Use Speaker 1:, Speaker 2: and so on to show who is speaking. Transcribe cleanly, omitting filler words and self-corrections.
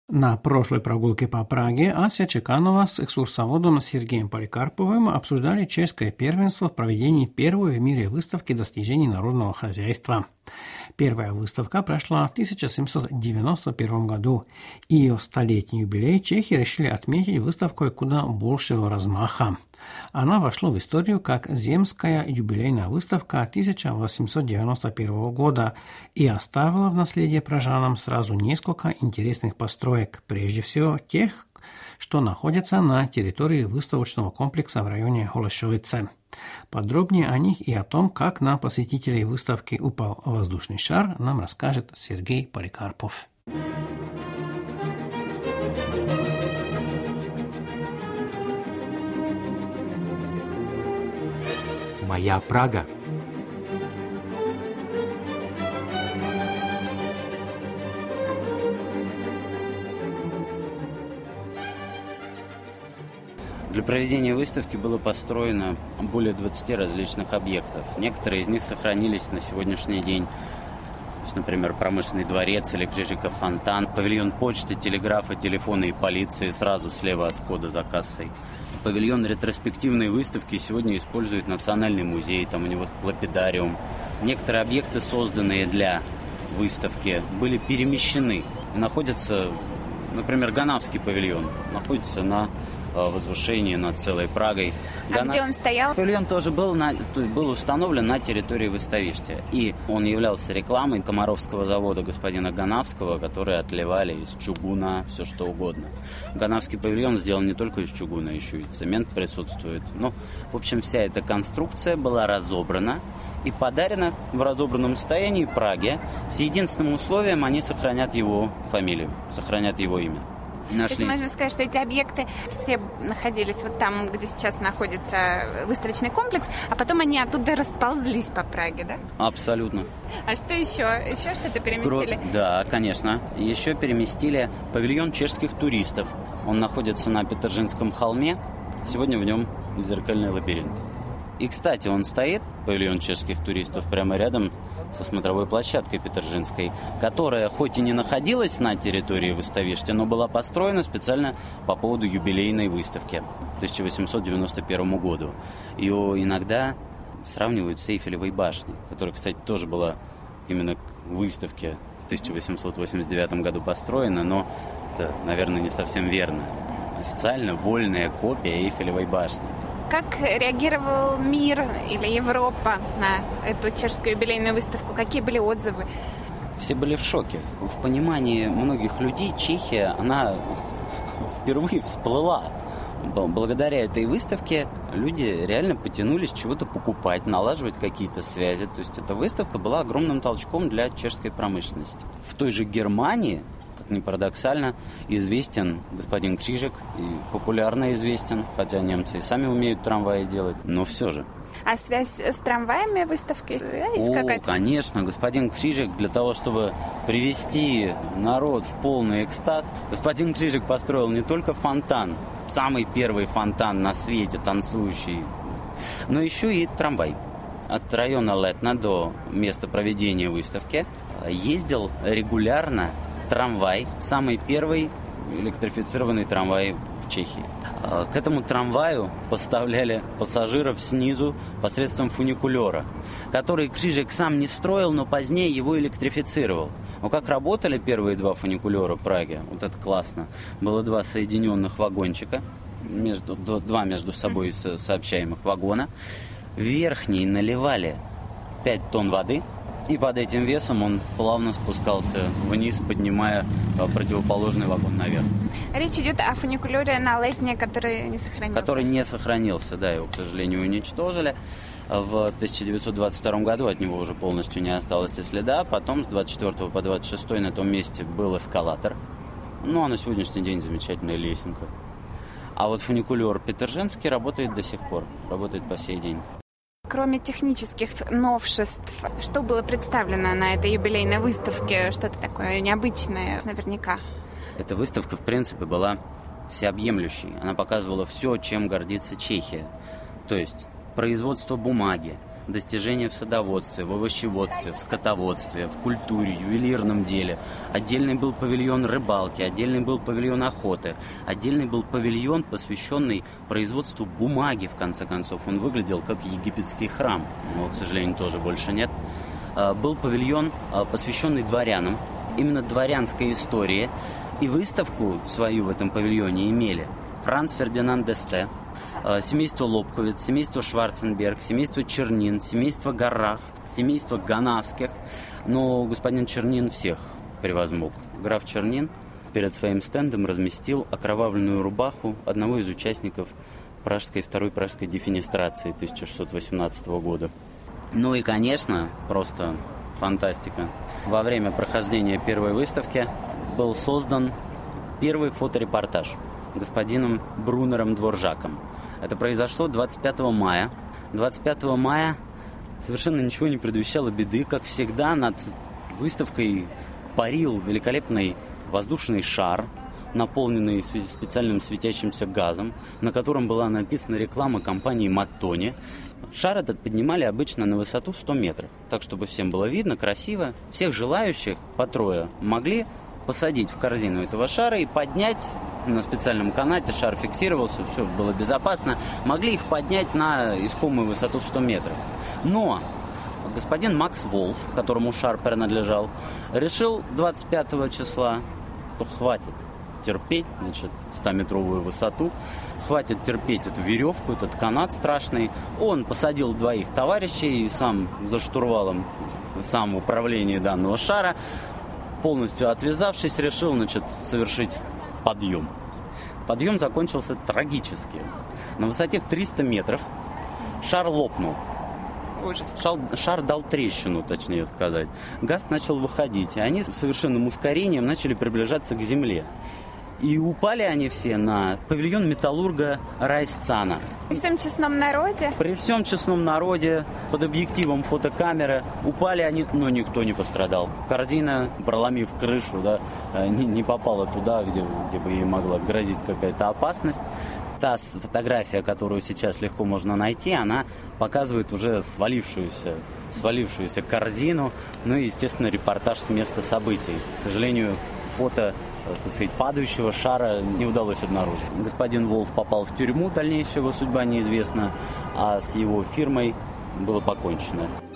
Speaker 1: На прошлой прогулке по Праге Ася Чеканова с экскурсоводом Сергеем Поликарповым обсуждали чешское первенство в проведении первой в мире выставки достижений народного хозяйства. Первая выставка прошла в 1791 году, и ее столетний юбилей чехи решили отметить выставкой куда большего размаха. Она вошла в историю как Земская юбилейная выставка 1891 года и оставила в наследие пражанам сразу несколько интересных построек, прежде всего тех, что находятся на территории выставочного комплекса в районе Холешовице. Подробнее о них и о том, как на посетителей выставки упал воздушный шар, нам расскажет Сергей Поликарпов.
Speaker 2: Моя Прага.
Speaker 3: Для проведения выставки было построено более 20 различных объектов. Некоторые из них сохранились на сегодняшний день. То есть, например, промышленный дворец или Крижиков фонтан, павильон почты, телеграфа, телефона и полиции сразу слева от входа за кассой. Павильон ретроспективной выставки сегодня использует Национальный музей, там у него лапидариум. Некоторые объекты, созданные для выставки, были перемещены. Находятся, например, Ганавский павильон, находится на возвышении над целой Прагой.
Speaker 4: Где он стоял?
Speaker 3: Павильон тоже был установлен на территории выставища. И он являлся рекламой Комаровского завода господина Ганавского, которые отливали из чугуна все что угодно. Ганавский павильон сделан не только из чугуна, еще и цемент присутствует. Ну, в общем, вся эта конструкция была разобрана и подарена в разобранном состоянии Праге с единственным условием: они сохранят его фамилию, сохранят его имя.
Speaker 4: То есть можно сказать, что эти объекты все находились вот там, где сейчас находится выставочный комплекс, а потом они оттуда расползлись по Праге, да?
Speaker 3: Абсолютно.
Speaker 4: А что еще? Еще что-то переместили?
Speaker 3: Да, конечно. Еще переместили павильон чешских туристов. Он находится на Петержинском холме. Сегодня в нем зеркальный лабиринт. И, кстати, он стоит, павильон чешских туристов, прямо рядом со смотровой площадкой Петержинской, которая хоть и не находилась на территории выставища, но была построена специально по поводу юбилейной выставки 1891 году. Ее иногда сравнивают с Эйфелевой башней, которая, кстати, тоже была именно к выставке в 1889 году построена, но это, наверное, не совсем верно. Официально вольная копия Эйфелевой башни.
Speaker 4: Как реагировал мир или Европа на эту чешскую юбилейную выставку? Какие были отзывы?
Speaker 3: Все были в шоке. В понимании многих людей Чехия, она впервые всплыла. Благодаря этой выставке люди реально потянулись чего-то покупать, налаживать какие-то связи. То есть эта выставка была огромным толчком для чешской промышленности. В той же Германии, как ни парадоксально, известен господин Крижик, и популярно известен, хотя немцы и сами умеют трамваи делать, но все же.
Speaker 4: А связь с трамваями выставки есть какая-то?
Speaker 3: Конечно, господин Крижик, для того, чтобы привести народ в полный экстаз, господин Крижик построил не только фонтан, самый первый фонтан на свете, танцующий, но еще и трамвай. От района Летна до места проведения выставки ездил регулярно трамвай, самый первый электрифицированный трамвай в Чехии. К этому трамваю поставляли пассажиров снизу посредством фуникулера, который Крижик сам не строил, но позднее его электрифицировал. Но как работали первые два фуникулера в Праге, вот это классно. Было два соединенных вагончика, два между собой сообщаемых вагона. В верхний наливали 5 тонн воды, и под этим весом он плавно спускался вниз, поднимая противоположный вагон наверх.
Speaker 4: Речь идет о фуникулере на Летне, который не сохранился.
Speaker 3: Который не сохранился, да, его, к сожалению, уничтожили. В 1922 году от него уже полностью не осталось и следа. Потом с 24 по 26 на том месте был эскалатор. Ну, а на сегодняшний день замечательная лесенка. А вот фуникулер Петержинский работает до сих пор, работает по сей день.
Speaker 4: Кроме технических новшеств, что было представлено на этой юбилейной выставке? Что-то такое необычное наверняка.
Speaker 3: Эта выставка, в принципе, была всеобъемлющей. Она показывала все, чем гордится Чехия. То есть производство бумаги, достижения в садоводстве, в овощеводстве, в скотоводстве, в культуре, ювелирном деле. Отдельный был павильон рыбалки, отдельный был павильон охоты, отдельный был павильон, посвященный производству бумаги, в конце концов. Он выглядел как египетский храм, но, к сожалению, тоже больше нет. Был павильон, посвященный дворянам, именно дворянской истории. И выставку свою в этом павильоне имели Франц Фердинанд d'Este, семейство Лобковиц, семейство Шварценберг, семейство Чернин, семейство Гаррах, семейство Ганавских. Но господин Чернин всех превозмог. Граф Чернин перед своим стендом разместил окровавленную рубаху одного из участников Второй пражской дефенестрации 1618 года. Ну и, конечно, просто фантастика. Во время прохождения первой выставки был создан первый фоторепортаж господином Брунером Дворжаком. Это произошло 25 мая. 25 мая совершенно ничего не предвещало беды. Как всегда, над выставкой парил великолепный воздушный шар, наполненный специальным светящимся газом, на котором была написана реклама компании Маттони. Шар этот поднимали обычно на высоту 100 метров, так, чтобы всем было видно, красиво. Всех желающих, по трое, могли посадить в корзину этого шара и поднять на специальном канате. Шар фиксировался, все было безопасно. Могли их поднять на искомую высоту в 100 метров. Но господин Макс Волф, которому шар принадлежал, решил 25 числа, что хватит терпеть, 100-метровую высоту, хватит терпеть эту веревку, этот канат страшный. Он посадил двоих товарищей и сам за штурвалом, сам в управлении данного шара, полностью отвязавшись, решил, совершить подъем. Подъем закончился трагически. На высоте в 300 метров шар лопнул.
Speaker 4: Ужас.
Speaker 3: Шар дал трещину, точнее сказать. Газ начал выходить, и они с совершенным ускорением начали приближаться к земле. И упали они все на павильон металлурга Райсцана.
Speaker 4: При всем честном народе?
Speaker 3: При всем честном народе, под объективом фотокамеры. Упали они, но никто не пострадал. Корзина, проломив крышу, не попала туда, где бы ей могла грозить какая-то опасность. Та фотография, которую сейчас легко можно найти, она показывает уже свалившуюся корзину. Ну и, естественно, репортаж с места событий. К сожалению, фото, падающего шара не удалось обнаружить. Господин Волф попал в тюрьму, дальнейшая его судьба неизвестна, а с его фирмой было покончено.